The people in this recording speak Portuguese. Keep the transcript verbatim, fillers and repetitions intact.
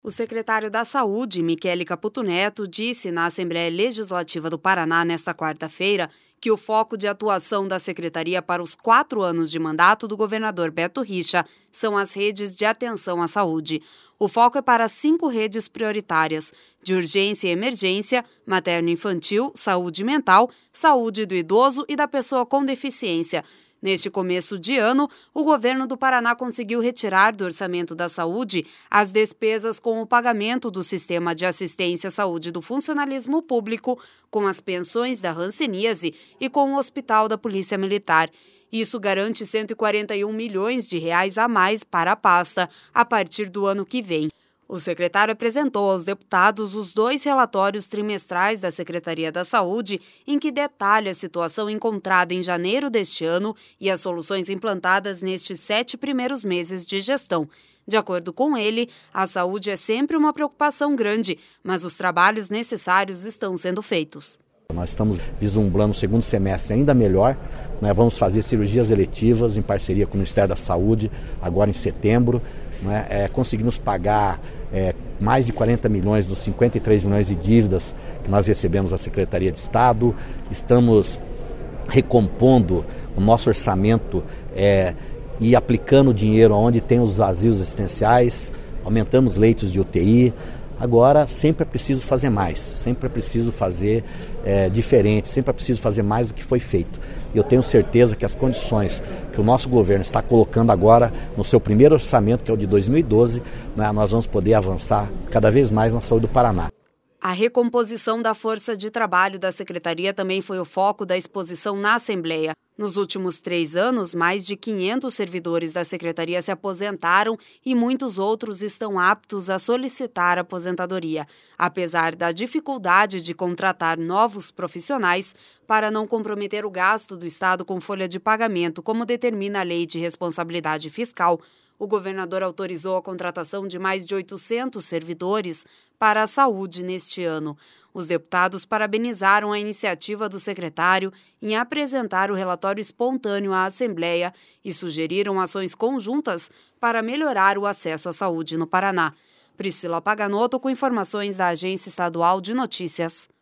O secretário da Saúde, Michele Caputo Neto, disse na Assembleia Legislativa do Paraná nesta quarta-feira que o foco de atuação da secretaria para os quatro anos de mandato do governador Beto Richa são as redes de atenção à saúde. O foco é para cinco redes prioritárias: de urgência e emergência, materno-infantil, saúde mental, saúde do idoso e da pessoa com deficiência. Neste começo de ano, o governo do Paraná conseguiu retirar do orçamento da saúde as despesas com o pagamento do sistema de assistência à saúde do funcionalismo público, com as pensões da hanseníase e com o Hospital da Polícia Militar. Isso garante cento e quarenta e um milhões de reais a mais para a pasta a partir do ano que vem. O secretário apresentou aos deputados os dois relatórios trimestrais da Secretaria da Saúde, em que detalha a situação encontrada em janeiro deste ano e as soluções implantadas nestes sete primeiros meses de gestão. De acordo com ele, a saúde é sempre uma preocupação grande, mas os trabalhos necessários estão sendo feitos. Nós estamos vislumbrando o segundo semestre ainda melhor. Nós vamos fazer cirurgias eletivas em parceria com o Ministério da Saúde, agora em setembro. Né? É, conseguimos pagar é, mais de quarenta milhões dos cinquenta e três milhões de dívidas que nós recebemos da Secretaria de Estado. Estamos recompondo o nosso orçamento é, e aplicando dinheiro onde tem os vazios existenciais. Aumentamos leitos de U T I. Agora, sempre é preciso fazer mais, sempre é preciso fazer é, diferente, sempre é preciso fazer mais do que foi feito. E eu tenho certeza que as condições que o nosso governo está colocando agora no seu primeiro orçamento, que é o de dois mil e doze, né, nós vamos poder avançar cada vez mais na saúde do Paraná. A recomposição da força de trabalho da Secretaria também foi o foco da exposição na Assembleia. Nos últimos três anos, mais de quinhentos servidores da Secretaria se aposentaram e muitos outros estão aptos a solicitar aposentadoria, apesar da dificuldade de contratar novos profissionais para não comprometer o gasto do Estado com folha de pagamento, como determina a Lei de Responsabilidade Fiscal. O governador autorizou a contratação de mais de oitocentos servidores para a saúde neste ano. Os deputados parabenizaram a iniciativa do secretário em apresentar o relatório espontâneo à Assembleia e sugeriram ações conjuntas para melhorar o acesso à saúde no Paraná. Priscila Paganoto com informações da Agência Estadual de Notícias.